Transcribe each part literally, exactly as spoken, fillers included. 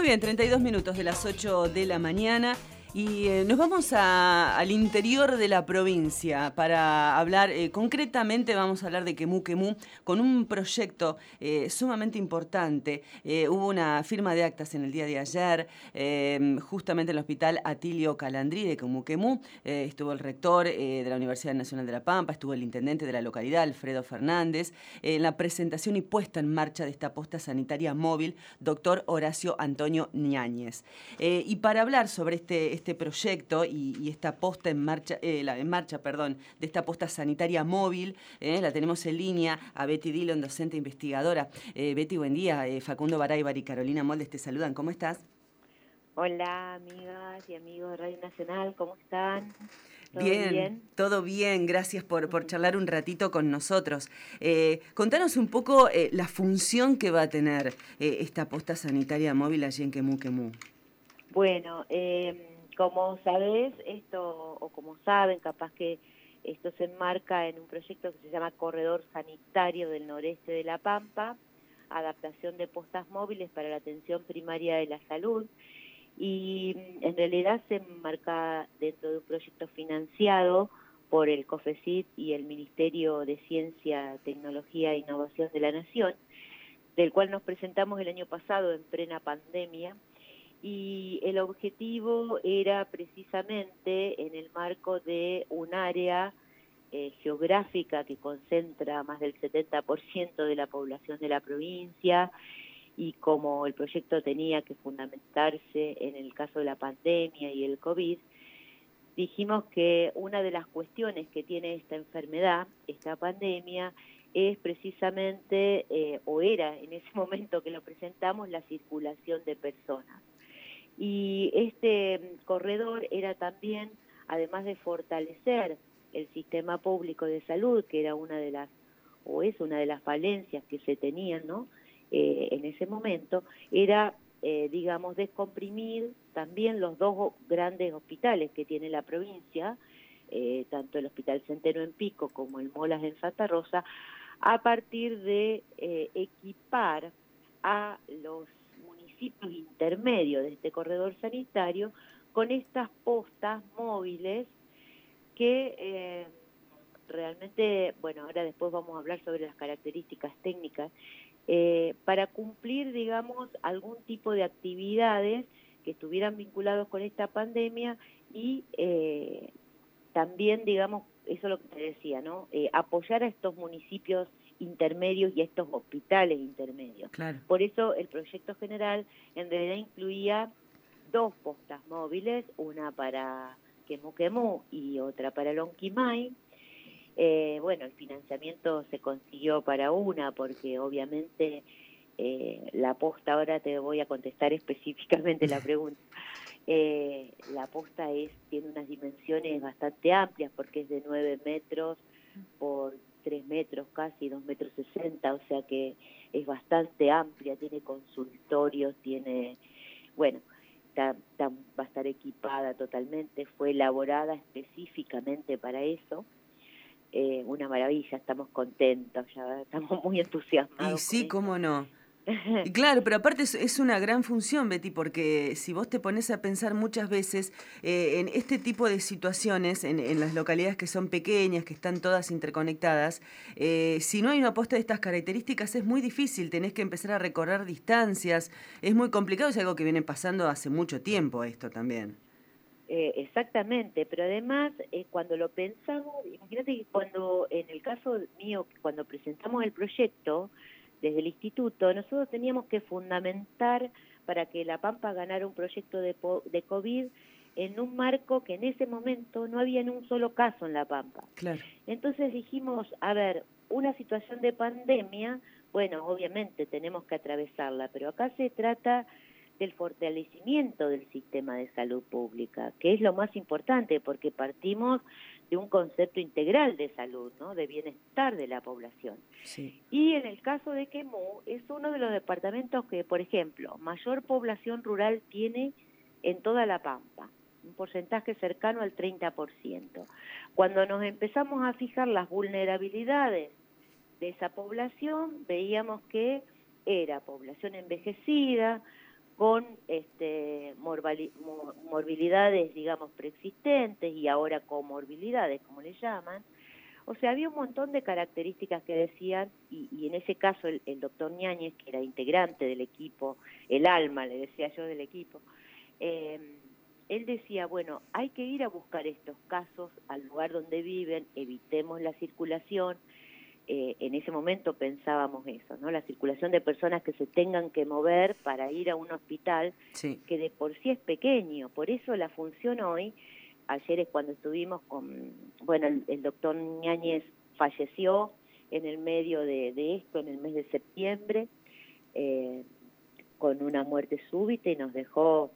bien, treinta y dos minutos de las ocho de la mañana y eh, nos vamos a, al interior de la provincia para hablar, eh, concretamente vamos a hablar de Quemú Quemú, con un proyecto eh, sumamente importante. Eh, hubo una firma de actas en el día de ayer, eh, justamente en el hospital Atilio Calandrí de Quemú Quemú. Eh, estuvo el rector eh, de la Universidad Nacional de La Pampa, estuvo el intendente de la localidad, Alfredo Fernández, eh, en la presentación y puesta en marcha de esta posta sanitaria móvil, doctor Horacio Antonio Ñáñez. Eh, y para hablar sobre este, este proyecto y, y esta posta en marcha, eh, la, en marcha, perdón, de esta posta sanitaria móvil, eh, la tenemos en línea a Betty Dillon, docente investigadora. Eh, Betty, buen día. Eh, Facundo Baraybar y Carolina Moldes te saludan. ¿Cómo estás? Hola, amigas y amigos de Radio Nacional, ¿cómo están? ¿Todo Bien, bien? todo bien, gracias por, por charlar un ratito con nosotros. Eh, contanos un poco eh, la función que va a tener eh, esta posta sanitaria móvil allí en Quemú Quemú. Bueno, eh, como sabés, esto, o como saben, capaz que esto se enmarca en un proyecto que se llama Corredor Sanitario del Noreste de La Pampa, adaptación de postas móviles para la atención primaria de la salud, y en realidad se enmarca dentro de un proyecto financiado por el COFECIT y el Ministerio de Ciencia, Tecnología e Innovación de la Nación, del cual nos presentamos el año pasado en plena pandemia, y el objetivo era precisamente en el marco de un área eh, geográfica que concentra más del setenta por ciento de la población de la provincia, y como el proyecto tenía que fundamentarse en el caso de la pandemia y el COVID, dijimos que una de las cuestiones que tiene esta enfermedad, esta pandemia, es precisamente, eh, o era en ese momento que lo presentamos, la circulación de personas. Y este corredor era también, además de fortalecer el sistema público de salud, que era una de las, o es una de las falencias que se tenían, ¿no? Eh, en ese momento, era, eh, digamos, descomprimir también los dos grandes hospitales que tiene la provincia, eh, tanto el Hospital Centeno en Pico como el Molas en Santa Rosa, a partir de eh, equipar a los municipios intermedios de este corredor sanitario con estas postas móviles que eh, realmente, bueno, ahora después vamos a hablar sobre las características técnicas, eh, para cumplir, digamos, algún tipo de actividades que estuvieran vinculados con esta pandemia y eh, también, digamos, eso es lo que te decía, ¿no? Eh, apoyar a estos municipios intermedios y a estos hospitales intermedios. Claro. Por eso el proyecto general en realidad incluía dos postas móviles, una para Quemú Quemú y otra para Lonquimay. Eh, bueno, el financiamiento se consiguió para una porque obviamente eh, la posta, ahora te voy a contestar específicamente la pregunta. Eh, la posta es, tiene unas dimensiones bastante amplias porque es de nueve metros por tres metros casi, dos metros sesenta, o sea que es bastante amplia, tiene consultorios, tiene, bueno, está, está, va a estar equipada totalmente, fue elaborada específicamente para eso. Eh, una maravilla, estamos contentos, ya estamos muy Y entusiasmados con sí, eso. cómo no. Y claro, pero aparte es, es una gran función, Betty, porque si vos te pones a pensar muchas veces eh, en este tipo de situaciones, en, en las localidades que son pequeñas, que están todas interconectadas, eh, si no hay una posta de estas características es muy difícil, tenés que empezar a recorrer distancias, es muy complicado, es algo que viene pasando hace mucho tiempo esto también. Eh, exactamente, pero además eh, cuando lo pensamos, imagínate que cuando, en el caso mío, cuando presentamos el proyecto desde el instituto, nosotros teníamos que fundamentar para que La Pampa ganara un proyecto de, de COVID en un marco que en ese momento no había ni un solo caso en La Pampa. Claro. Entonces dijimos, a ver, una situación de pandemia, bueno, obviamente tenemos que atravesarla, pero acá se trata del fortalecimiento del sistema de salud pública, que es lo más importante, porque partimos de un concepto integral de salud, ¿no? De bienestar de la población. Sí. Y en el caso de Quemú, es uno de los departamentos que, por ejemplo, mayor población rural tiene en toda La Pampa, un porcentaje cercano al treinta por ciento. Cuando nos empezamos a fijar las vulnerabilidades de esa población, veíamos que era población envejecida, con este, morbali- mo- morbilidades, digamos, preexistentes y ahora comorbilidades, como le llaman. O sea, había un montón de características que decían, y, y en ese caso el, el doctor Ñáñez, que era integrante del equipo, el alma, le decía yo, del equipo, eh, él decía, bueno, hay que ir a buscar estos casos al lugar donde viven, evitemos la circulación. Eh, en ese momento pensábamos eso, ¿no? La circulación de personas que se tengan que mover para ir a un hospital, Sí. que de por sí es pequeño. Por eso la función hoy, ayer es cuando estuvimos con, bueno, el, el doctor Ñáñez falleció en el medio de, de esto, en el mes de septiembre, eh, con una muerte súbita y nos dejó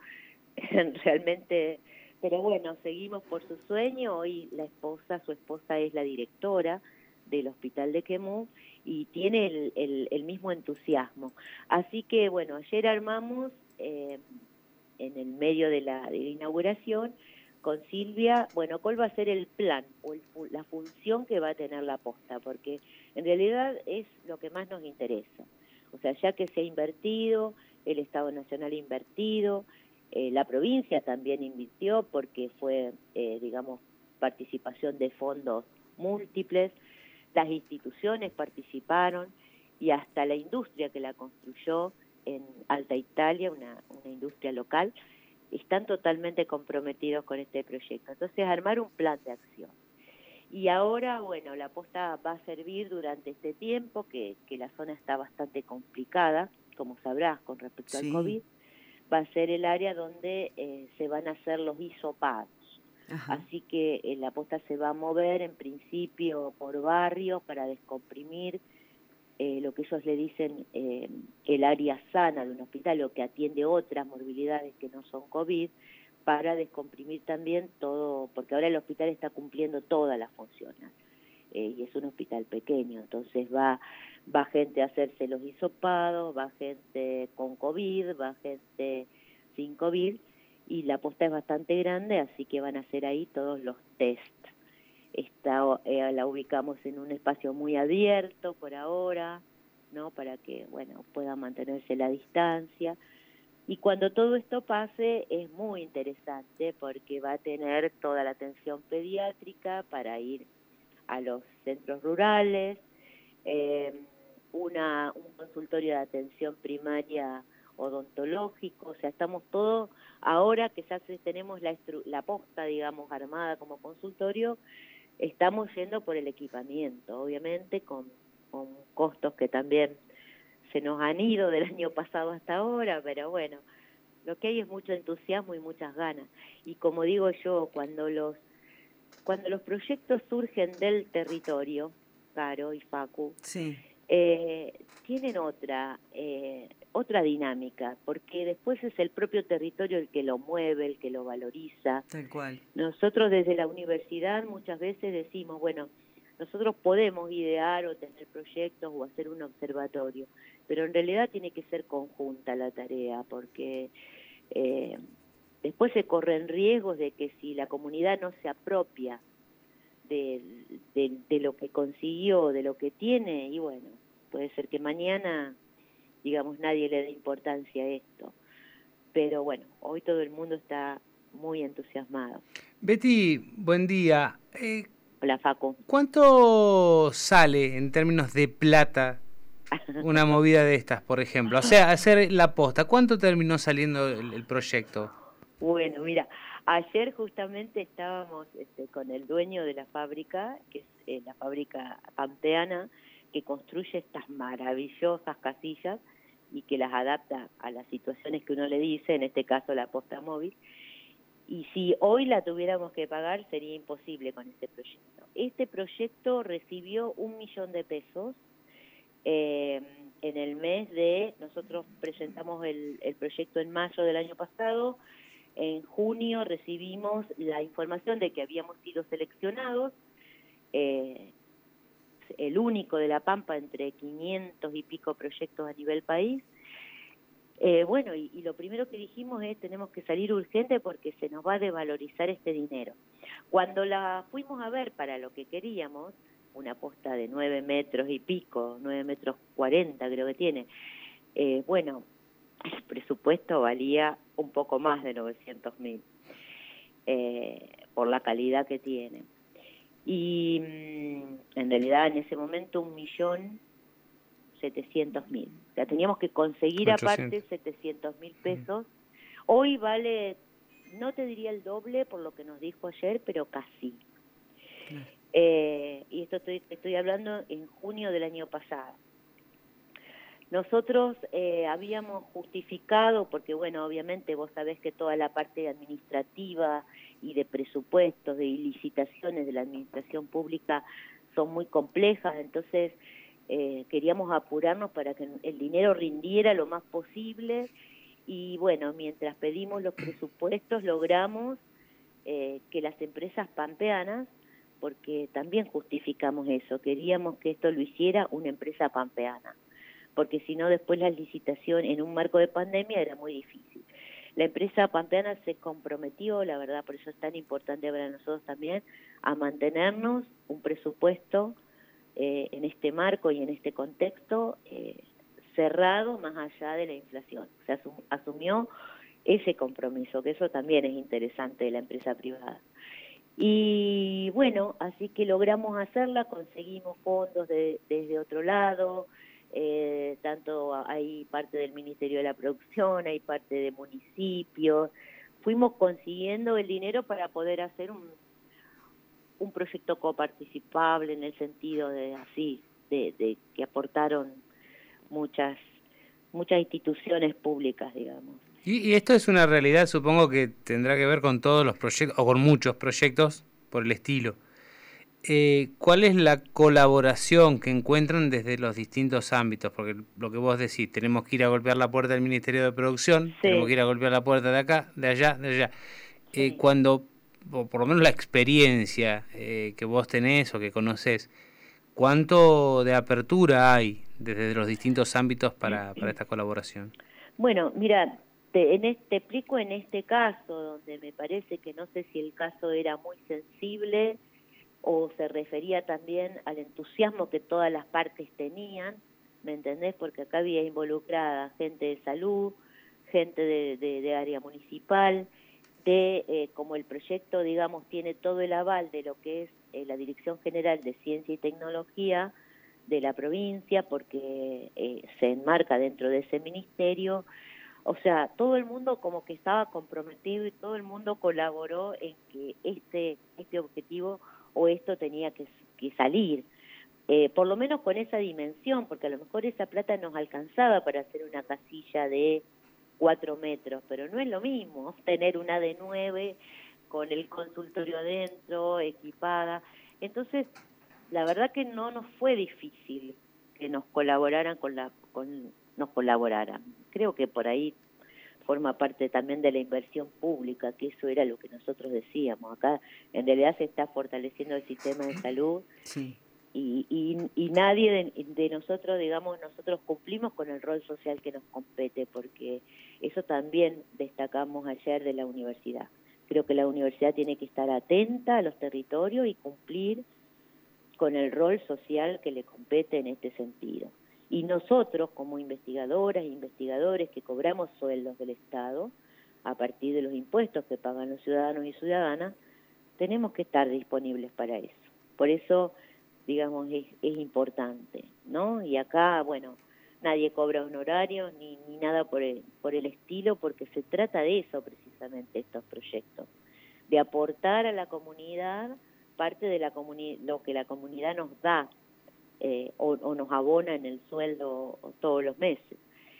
realmente, pero bueno, seguimos por su sueño. Hoy la esposa, su esposa es la directora del hospital de Quemú y tiene el, el, el mismo entusiasmo. Así que bueno, ayer armamos eh, en el medio de la, de la inauguración con Silvia, bueno, cuál va a ser el plan o el, la función que va a tener la posta, porque en realidad es lo que más nos interesa. O sea, ya que se ha invertido, el Estado Nacional ha invertido, eh, la provincia también invirtió porque fue, eh, digamos, participación de fondos múltiples, las instituciones participaron y hasta la industria que la construyó en Alta Italia, una, una industria local, están totalmente comprometidos con este proyecto. Entonces, armar un plan de acción. Y ahora, bueno, la posta va a servir durante este tiempo, que, que la zona está bastante complicada, como sabrás, con respecto Sí. al COVID, va a ser el área donde eh, se van a hacer los hisopados. Ajá. Así que eh, la posta se va a mover en principio por barrio para descomprimir eh, lo que ellos le dicen eh, el área sana de un hospital, o que atiende otras morbilidades que no son COVID, para descomprimir también todo, porque ahora el hospital está cumpliendo todas las funciones, eh, y es un hospital pequeño, entonces va va gente a hacerse los hisopados, va gente con COVID, va gente sin COVID, y la posta es bastante grande, así que van a hacer ahí todos los test. Está, eh, la ubicamos en un espacio muy abierto por ahora, ¿no? Para que, bueno, pueda mantenerse la distancia. Y cuando todo esto pase es muy interesante porque va a tener toda la atención pediátrica para ir a los centros rurales, eh, una, un consultorio de atención primaria odontológico, o sea, estamos todos, ahora que ya tenemos la, la posta, digamos, armada como consultorio, estamos yendo por el equipamiento, obviamente con, con costos que también se nos han ido del año pasado hasta ahora, pero bueno, lo que hay es mucho entusiasmo y muchas ganas. Y como digo yo, cuando los cuando los proyectos surgen del territorio, Caro y Facu, sí. eh, tienen otra eh, otra dinámica, porque después es el propio territorio el que lo mueve, el que lo valoriza. Tal cual. Nosotros desde la universidad muchas veces decimos, bueno, nosotros podemos idear o tener proyectos o hacer un observatorio, pero en realidad tiene que ser conjunta la tarea, porque eh, después se corren riesgos de que si la comunidad no se apropia de, de, de lo que consiguió, de lo que tiene, y bueno, puede ser que mañana, digamos, nadie le dé importancia a esto. Pero bueno, hoy todo el mundo está muy entusiasmado. Betty, buen día. Eh, Hola, Facu. ¿Cuánto sale en términos de plata una movida de estas, por ejemplo? O sea, hacer la posta, ¿cuánto terminó saliendo el, el proyecto? Bueno, mira, ayer justamente estábamos este, con el dueño de la fábrica, que es eh, la fábrica pampeana, que construye estas maravillosas casillas y que las adapta a las situaciones que uno le dice, en este caso la posta móvil. Y si hoy la tuviéramos que pagar, sería imposible con este proyecto. Este proyecto recibió un millón de pesos eh, en el mes de... Nosotros presentamos el, el proyecto en mayo del año pasado. En junio recibimos la información de que habíamos sido seleccionados, eh, el único de La Pampa entre quinientos y pico proyectos a nivel país. Eh, bueno, y, y lo primero que dijimos es tenemos que salir urgente porque se nos va a devalorizar este dinero. Cuando la fuimos a ver para lo que queríamos, una posta de nueve metros y pico, nueve metros cuarenta creo que tiene, eh, bueno, el presupuesto valía un poco más de novecientos mil, eh, por la calidad que tiene. Y mmm, en realidad en ese momento un millón setecientos mil. O sea, teníamos que conseguir ochocientos. aparte setecientos mil pesos. Hoy vale, no te diría el doble por lo que nos dijo ayer, pero casi. Claro. Eh, y esto estoy, estoy hablando en junio del año pasado. Nosotros eh, habíamos justificado, porque bueno, obviamente vos sabés que toda la parte administrativa y de presupuestos, de licitaciones de la administración pública son muy complejas, entonces eh, queríamos apurarnos para que el dinero rindiera lo más posible y bueno, mientras pedimos los presupuestos logramos eh, que las empresas pampeanas, porque también justificamos eso, queríamos que esto lo hiciera una empresa pampeana, porque si no después la licitación en un marco de pandemia era muy difícil. La empresa pampeana se comprometió, la verdad, por eso es tan importante para nosotros también, a mantenernos un presupuesto eh, en este marco y en este contexto eh, cerrado más allá de la inflación. O sea, asum- asumió ese compromiso, que eso también es interesante de la empresa privada. Y bueno, así que logramos hacerla, conseguimos fondos de, desde otro lado, eh, tanto hay parte del Ministerio de la Producción, hay parte de municipios, fuimos consiguiendo el dinero para poder hacer un, un proyecto coparticipable en el sentido de así, de, de que aportaron muchas, muchas instituciones públicas, digamos. Y, y esto es una realidad, supongo que tendrá que ver con todos los proyectos, o con muchos proyectos por el estilo. Eh, ¿Cuál es la colaboración que encuentran desde los distintos ámbitos? Porque lo que vos decís, tenemos que ir a golpear la puerta del Ministerio de Producción, sí. tenemos que ir a golpear la puerta de acá, de allá, de allá. Sí. Eh, cuando, o por lo menos la experiencia eh, que vos tenés o que conocés, ¿cuánto de apertura hay desde los distintos ámbitos para, para esta colaboración? Bueno, mira, te, en este, te explico en este caso, donde me parece que no sé si el caso era muy sensible o se refería también al entusiasmo que todas las partes tenían, ¿me entendés? Porque acá había involucrada gente de salud, gente de, de, de área municipal, de eh, como el proyecto, digamos, tiene todo el aval de lo que es eh, la Dirección General de Ciencia y Tecnología de la provincia, porque eh, se enmarca dentro de ese ministerio. O sea, todo el mundo como que estaba comprometido y todo el mundo colaboró en que este, este objetivo o esto tenía que, que salir, eh, por lo menos con esa dimensión, porque a lo mejor esa plata nos alcanzaba para hacer una casilla de cuatro metros, pero no es lo mismo tener una de nueve con el consultorio adentro, equipada. Entonces, la verdad que no nos fue difícil que nos colaboraran con la, con, nos colaboraran. Creo que por ahí forma parte también de la inversión pública, que eso era lo que nosotros decíamos. Acá en realidad se está fortaleciendo el sistema de salud sí. y, y, y nadie de, de nosotros, digamos, nosotros cumplimos con el rol social que nos compete, porque eso también destacamos ayer de la universidad. Creo que la universidad tiene que estar atenta a los territorios y cumplir con el rol social que le compete en este sentido. Y nosotros, como investigadoras e investigadores que cobramos sueldos del Estado, a partir de los impuestos que pagan los ciudadanos y ciudadanas, tenemos que estar disponibles para eso. Por eso, digamos, es, es importante, ¿no? Y acá, bueno, nadie cobra honorarios ni, ni nada por el, por el estilo, porque se trata de eso precisamente, estos proyectos, de aportar a la comunidad parte de la comuni- lo que la comunidad nos da, Eh, o, o nos abona en el sueldo todos los meses.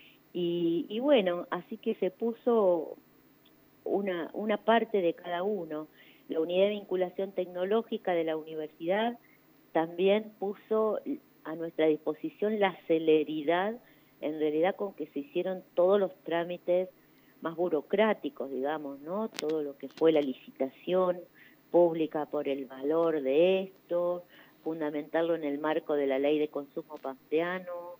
Y, y bueno, así que se puso una, una parte de cada uno. La unidad de vinculación tecnológica de la universidad también puso a nuestra disposición la celeridad, en realidad con que se hicieron todos los trámites más burocráticos, digamos, ¿no? Todo lo que fue la licitación pública por el valor de esto, fundamentarlo en el marco de la ley de consumo pampeano,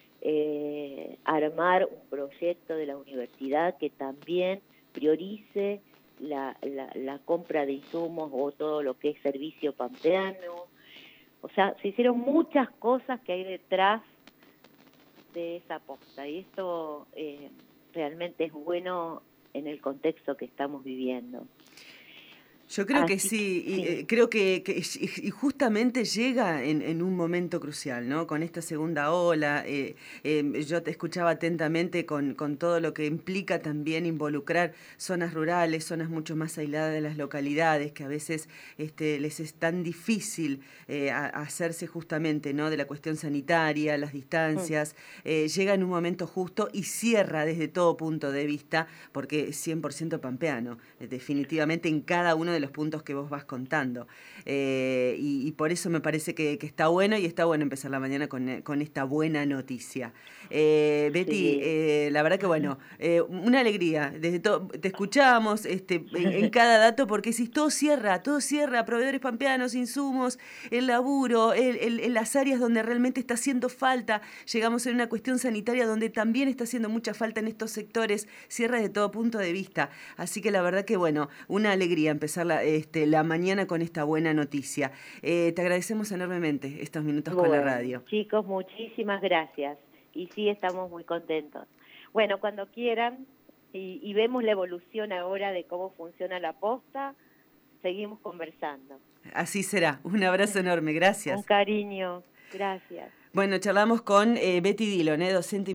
eh, armar un proyecto de la universidad que también priorice la, la, la compra de insumos o todo lo que es servicio pampeano. O sea, se hicieron muchas cosas que hay detrás de esa aposta y esto eh, realmente es bueno en el contexto que estamos viviendo. Yo creo Así que sí, y, sí. eh, creo que, que y justamente llega en, en un momento crucial, ¿no? Con esta segunda ola, eh, eh, yo te escuchaba atentamente con, con todo lo que implica también involucrar zonas rurales, zonas mucho más aisladas de las localidades, que a veces este, les es tan difícil eh, a, a hacerse justamente, ¿no? De la cuestión sanitaria, las distancias, eh, llega en un momento justo y cierra desde todo punto de vista, porque es cien por ciento pampeano, eh, definitivamente en cada uno de los puntos que vos vas contando. Eh, y, y por eso me parece que, que está bueno y está bueno empezar la mañana con, con esta buena noticia. Eh, Betty, Sí. eh, la verdad que bueno, eh, una alegría. Desde todo, te escuchamos este, en, en cada dato porque si todo cierra, todo cierra, proveedores pampeanos, insumos, el laburo, el, el, el, las áreas donde realmente está haciendo falta. Llegamos en una cuestión sanitaria donde también está haciendo mucha falta en estos sectores, cierra desde todo punto de vista. Así que la verdad que bueno, una alegría empezar la, este, la mañana con esta buena noticia. Eh, te agradecemos enormemente estos minutos bueno, con la radio. Chicos, muchísimas gracias. Y sí, estamos muy contentos. Bueno, cuando quieran, y, y vemos la evolución ahora de cómo funciona la posta, seguimos conversando. Así será. Un abrazo enorme. Gracias. Un cariño. Gracias. Bueno, charlamos con eh, Betty Dillon, eh, docente